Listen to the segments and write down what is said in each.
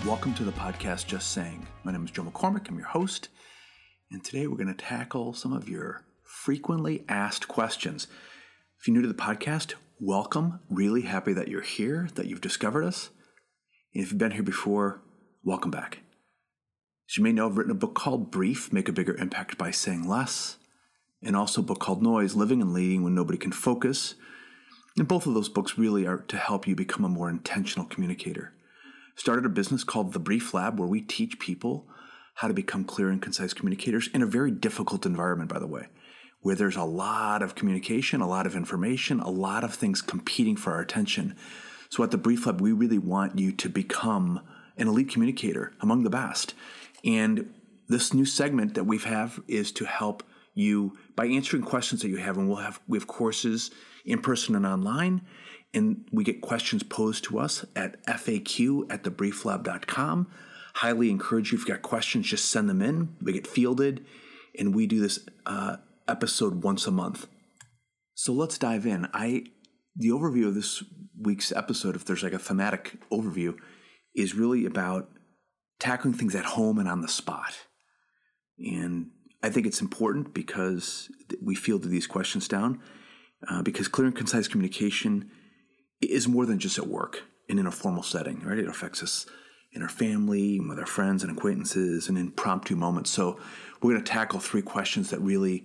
Welcome to the podcast Just Saying. My name is Joe McCormick. I'm your host. And today we're going to tackle some of your frequently asked questions. If you're new to the podcast, welcome. Really happy that you're here, that you've discovered us. And if you've been here before, welcome back. As you may know, I've written a book called Brief, Make a Bigger Impact by Saying Less, and also a book called Noise, Living and Leading When Nobody Can Focus. And both of those books really are to help you become a more intentional communicator. Started a business called The Brief Lab, where we teach people how to become clear and concise communicators in a very difficult environment, by the way, where there's a lot of communication, a lot of information, a lot of things competing for our attention. So at The Brief Lab, we really want you to become an elite communicator among the best. And this new segment that we have is to help you by answering questions that you have. And we have courses in person and online. And we get questions posed to us at FAQ@thebrieflab.com. Highly encourage you, if you've got questions, just send them in. They get fielded, and we do this episode once a month. So let's dive in. The overview of this week's episode, if there's like a thematic overview, is really about tackling things at home and on the spot. And I think it's important because we fielded these questions down, because clear and concise communication is more than just at work and in a formal setting, right? It affects us in our family, with our friends and acquaintances, and impromptu moments. So we're going to tackle three questions that really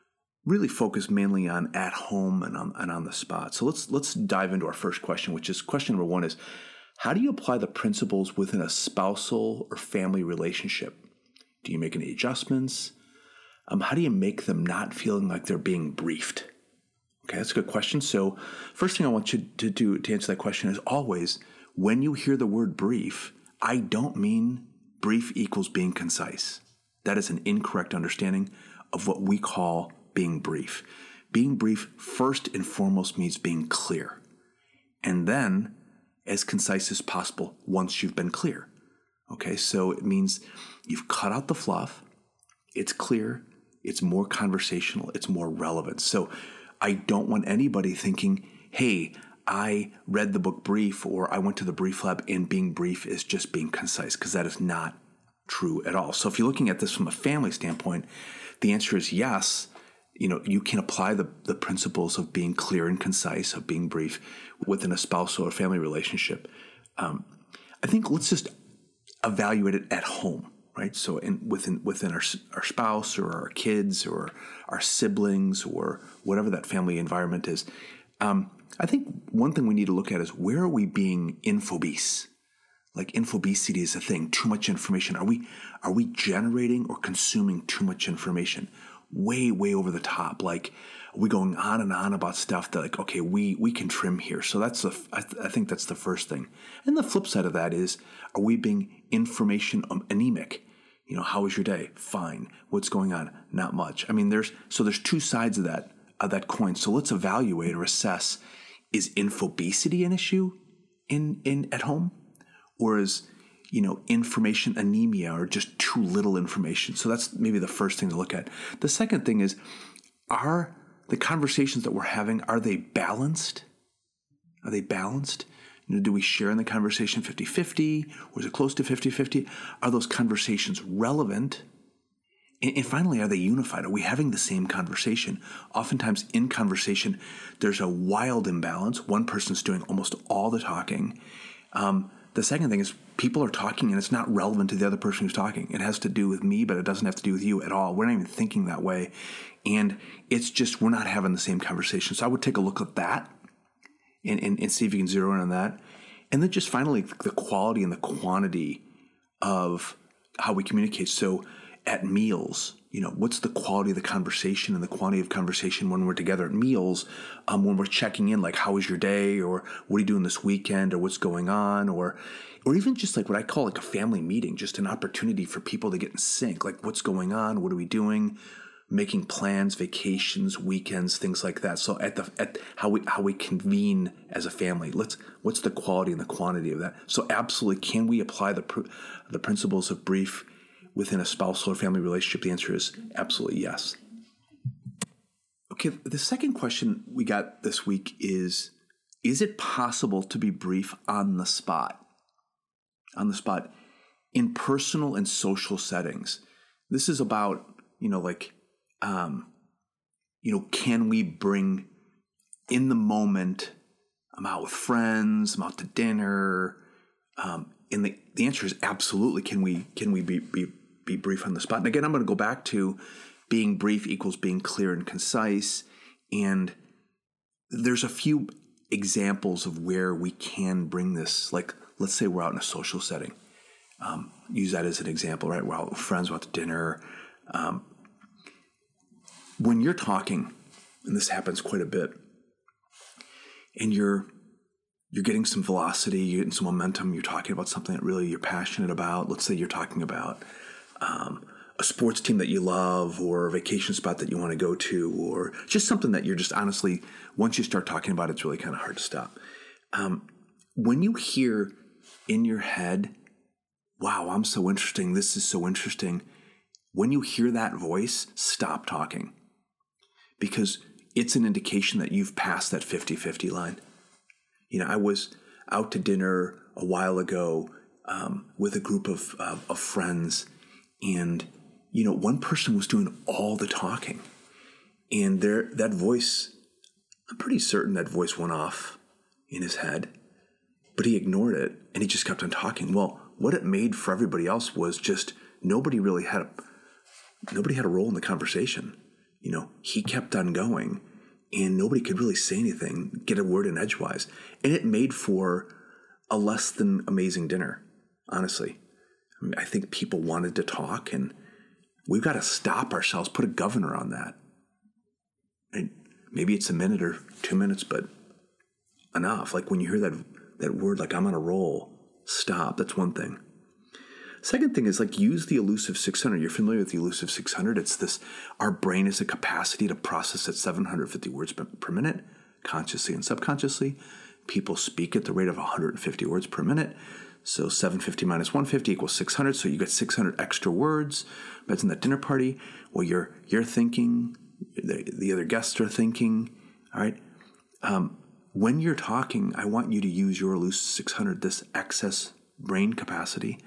focus mainly on at home and on the spot. So let's dive into our first question, which is question number one is, how do you apply the principles within a spousal or family relationship? Do you make any adjustments? How do you make them not feeling like they're being briefed? Okay, that's a good question. So first thing I want you to do to answer that question is always, when you hear the word brief, I don't mean brief equals being concise. That is an incorrect understanding of what we call being brief. Being brief first and foremost means being clear, and then as concise as possible once you've been clear. Okay, so it means you've cut out the fluff, it's clear, it's more conversational, it's more relevant. So I don't want anybody thinking, hey, I read the book Brief, or I went to the Brief Lab and being brief is just being concise, because that is not true at all. So if you're looking at this from a family standpoint, the answer is yes. You can apply the principles of being clear and concise, of being brief within a spousal or family relationship. I think let's just evaluate it at home. Right, so within our spouse or our kids or our siblings or whatever that family environment is, I think one thing we need to look at is, where are we being infobese? Like infobesity is a thing. Too much information. Are we generating or consuming too much information? Way over the top. Like, are we going on and on about stuff that, like, okay, we can trim here. So I think that's the first thing. And the flip side of that is, are we being information anemic? How was your day? Fine. What's going on? Not much. I mean, there's two sides of that coin. So let's evaluate or assess: is infobesity an issue in at home, or is information anemia, or just too little information? So that's maybe the first thing to look at. The second thing is, are the conversations that we're having, are they balanced? Are they balanced? Do we share in the conversation 50-50, or is it close to 50-50? Are those conversations relevant? And finally, are they unified? Are we having the same conversation? Oftentimes in conversation, there's a wild imbalance. One person's doing almost all the talking. The second thing is, people are talking and it's not relevant to the other person who's talking. It has to do with me, but it doesn't have to do with you at all. We're not even thinking that way. And it's just, we're not having the same conversation. So I would take a look at that and see if you can zero in on that. And then just finally, the quality and the quantity of how we communicate. So at meals, what's the quality of the conversation and the quantity of conversation when we're together at meals, when we're checking in, like, how was your day, or what are you doing this weekend, or what's going on, or even just like what I call like a family meeting, just an opportunity for people to get in sync, like what's going on, what are we doing, making plans, vacations, weekends, things like that. So at how we convene as a family, what's the quality and the quantity of that? So absolutely, can we apply the principles of brief within a spousal or family relationship? The answer is absolutely yes. Okay, the second question we got this week is it possible to be brief on the spot? On the spot. in personal and social settings. This is about, can we bring in the moment, I'm out with friends, I'm out to dinner, and the answer is absolutely. Can we be brief on the spot? And again, I'm going to go back to being brief equals being clear and concise. And there's a few examples of where we can bring this. Like, let's say we're out in a social setting. Use that as an example, right? We're out with friends, we're out to dinner. When you're talking, and this happens quite a bit, and you're getting some velocity, you're getting some momentum, you're talking about something that really you're passionate about. Let's say you're talking about a sports team that you love, or a vacation spot that you want to go to, or just something that you're just honestly, once you start talking about it, it's really kind of hard to stop. When you hear in your head, wow, I'm so interesting, this is so interesting, when you hear that voice, stop talking. Because it's an indication that you've passed that 50-50 line. I was out to dinner a while ago with a group of friends, and one person was doing all the talking, and that voice, I'm pretty certain that voice went off in his head, but he ignored it and he just kept on talking. Well, what it made for everybody else was just nobody had a role in the conversation. He kept on going, and nobody could really say anything, get a word in edgewise. And it made for a less than amazing dinner, honestly. I think people wanted to talk, and we've got to stop ourselves, put a governor on that. And maybe it's a minute or 2 minutes, but enough. Like when you hear that word, like I'm on a roll, stop. That's one thing. Second thing is use the elusive 600. You're familiar with the elusive 600. It's this, our brain has a capacity to process at 750 words per minute, consciously and subconsciously. People speak at the rate of 150 words per minute. So 750 minus 150 equals 600. So you get 600 extra words. But in that dinner party, well, you're thinking, the other guests are thinking, all right? When you're talking, I want you to use your elusive 600, this excess brain capacity,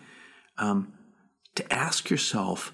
to ask yourself,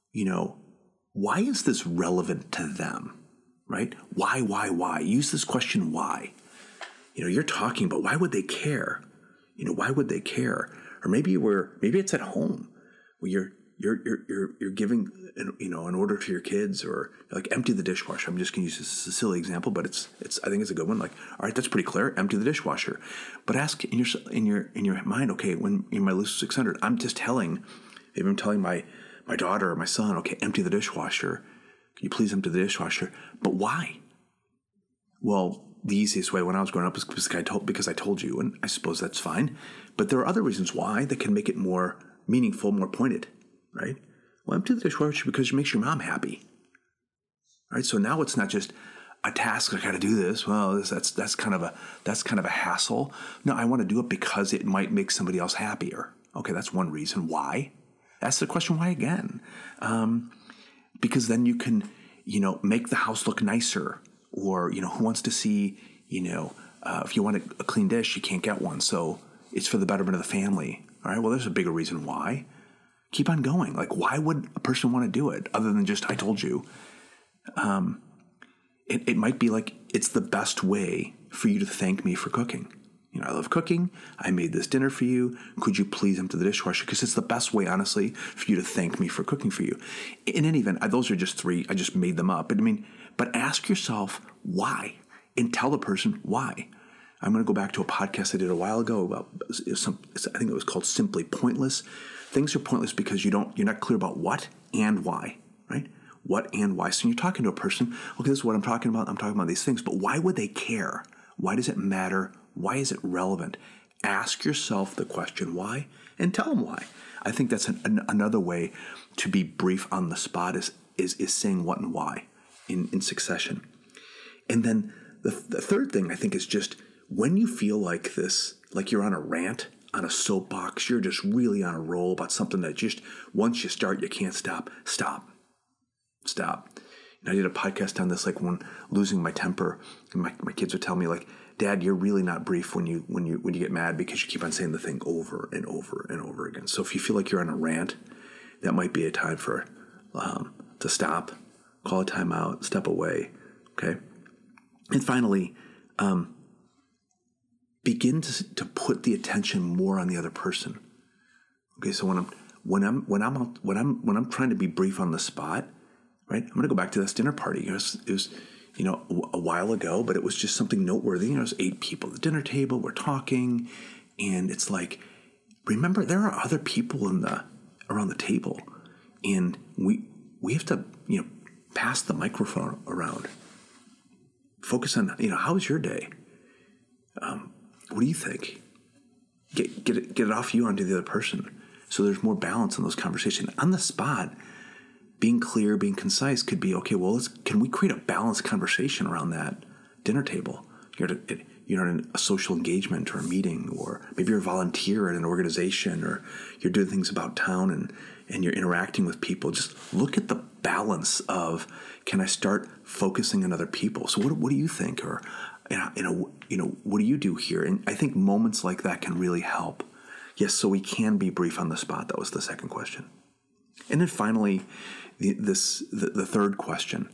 why is this relevant to them, right? Why? Use this question, why? You're talking, but why would they care? Why would they care? Or maybe it's at home where you're giving an order to your kids, or like empty the dishwasher. I'm just going to use this as a silly example, but it's I think it's a good one. Like, all right, that's pretty clear. Empty the dishwasher. But ask in your mind, okay, when in my list of 600, I'm telling my daughter or my son, okay, empty the dishwasher. Can you please empty the dishwasher? But why? Well, the easiest way when I was growing up is because I told you, and I suppose that's fine. But there are other reasons why that can make it more meaningful, more pointed, right? Well, empty the dishwasher because it makes your mom happy, right? So now it's not just a task. I got to do this. Well, that's kind of a hassle. No, I want to do it because it might make somebody else happier. Okay, that's one reason. Why? Ask the question why again, because then you can make the house look nicer. Or, who wants to see, if you want a clean dish, you can't get one. So it's for the betterment of the family. All right, well, there's a bigger reason why. Keep on going. Like, why would a person want to do it other than just, I told you? It might be like, it's the best way for you to thank me for cooking. I love cooking. I made this dinner for you. Could you please empty the dishwasher? Because it's the best way, honestly, for you to thank me for cooking for you. In any event, those are just three. I just made them up. But ask yourself why, and tell the person why. I'm going to go back to a podcast I did a while ago about I think it was called Simply Pointless. Things are pointless because you're not clear about what and why, right? What and why. So when you're talking to a person, okay, this is what I'm talking about. I'm talking about these things, but why would they care? Why does it matter? Why is it relevant? Ask yourself the question why, and tell them why. I think that's another way to be brief on the spot is saying what and why in succession. And then the third thing I think is just when you feel like this, like you're on a rant, on a soapbox, you're just really on a roll about something that just once you start, you can't stop. Stop. And I did a podcast on this, like when losing my temper, and my kids would tell me, like, Dad, you're really not brief when you get mad because you keep on saying the thing over and over and over again. So if you feel like you're on a rant, that might be a time for to stop, call a timeout, step away. Okay, and finally, begin to put the attention more on the other person. Okay, so when I'm trying to be brief on the spot, right? I'm going to go back to this dinner party. It was a while ago, but it was just something noteworthy. It was 8 people at the dinner table. We're talking, and it's like, remember, there are other people around the table, and we have to pass the microphone around. Focus on how was your day? What do you think? Get it off you onto the other person. So there's more balance in those conversations. On the spot, being clear, being concise could be, okay, well, can we create a balanced conversation around that dinner table? You're in a social engagement or a meeting, or maybe you're a volunteer at an organization, or you're doing things about town and you're interacting with people. Just look at the balance of, can I start focusing on other people? So what do you think? Or, what do you do here? And I think moments like that can really help. Yes, so we can be brief on the spot. That was the second question. And then finally, the third question.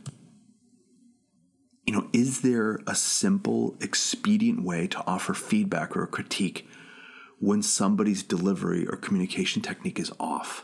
Is there a simple, expedient way to offer feedback or a critique when somebody's delivery or communication technique is off?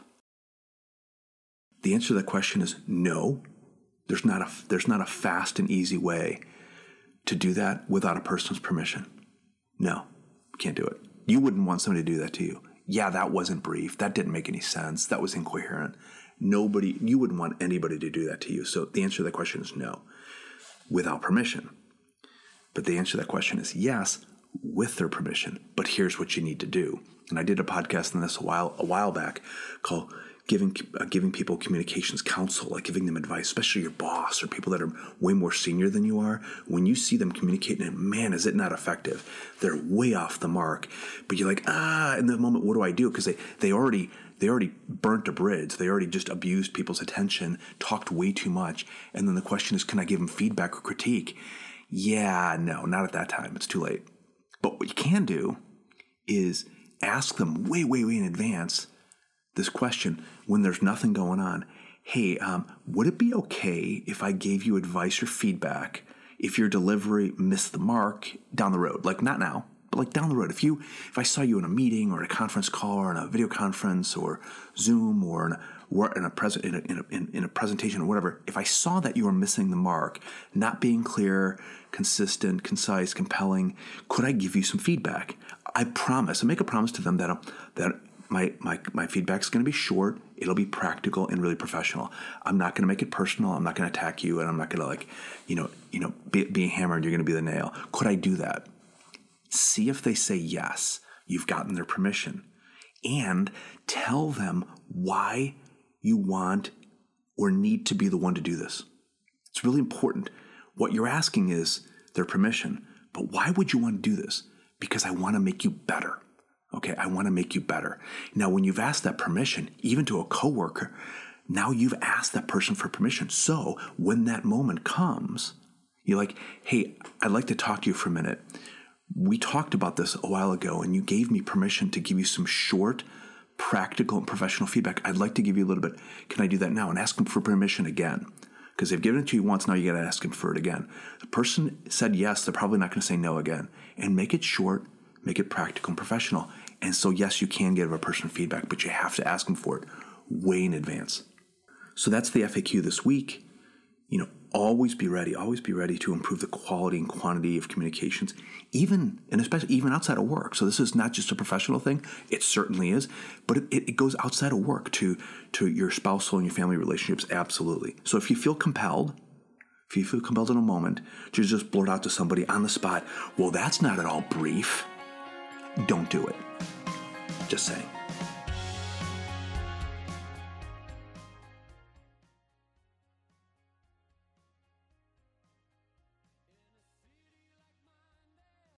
The answer to that question is no. There's not a fast and easy way to do that without a person's permission. No, can't do it. You wouldn't want somebody to do that to you. Yeah, that wasn't brief. That didn't make any sense. That was incoherent. You wouldn't want anybody to do that to you. So the answer to that question is no, without permission. But the answer to that question is yes, with their permission. But here's what you need to do. And I did a podcast on this a while back called giving people communications counsel, like giving them advice, especially your boss or people that are way more senior than you are. When you see them communicating, and man, is it not effective? They're way off the mark. But you're like, in the moment, what do I do? Because they already burnt a bridge. They already just abused people's attention, talked way too much. And then the question is, can I give them feedback or critique? Yeah, no, not at that time. It's too late. But what you can do is ask them way, way, way in advance this question when there's nothing going on. Hey, would it be okay if I gave you advice or feedback if your delivery missed the mark down the road? Like not now, but like down the road. If I saw you in a meeting or a conference call or in a video conference or Zoom or in a presentation or whatever, if I saw that you were missing the mark, not being clear, consistent, concise, compelling, could I give you some feedback? I promise. I make a promise to them that my feedback is going to be short. It'll be practical and really professional. I'm not going to make it personal. I'm not going to attack you, and I'm not going to be a hammer and you're going to be the nail. Could I do that? See if they say yes. You've gotten their permission, and tell them why you want or need to be the one to do this. It's really important. What you're asking is their permission, but why would you want to do this? Because I want to make you better. Okay, I want to make you better. Now, when you've asked that permission, even to a coworker, now you've asked that person for permission. So when that moment comes, you're like, hey, I'd like to talk to you for a minute. We talked about this a while ago, and you gave me permission to give you some short, practical, and professional feedback. I'd like to give you a little bit. Can I do that now? And ask them for permission again. Because they've given it to you once, now you got to ask them for it again. The person said yes, they're probably not going to say no again. And make it short, make it practical and professional. And so, yes, you can give a person feedback, but you have to ask them for it way in advance. So that's the FAQ this week. Always be ready to improve the quality and quantity of communications, especially outside of work. So this is not just a professional thing. It certainly is, but it goes outside of work to your spousal and your family relationships. Absolutely. So if you feel compelled in a moment to just blurt out to somebody on the spot, well, that's not at all brief. Don't do it. Just saying.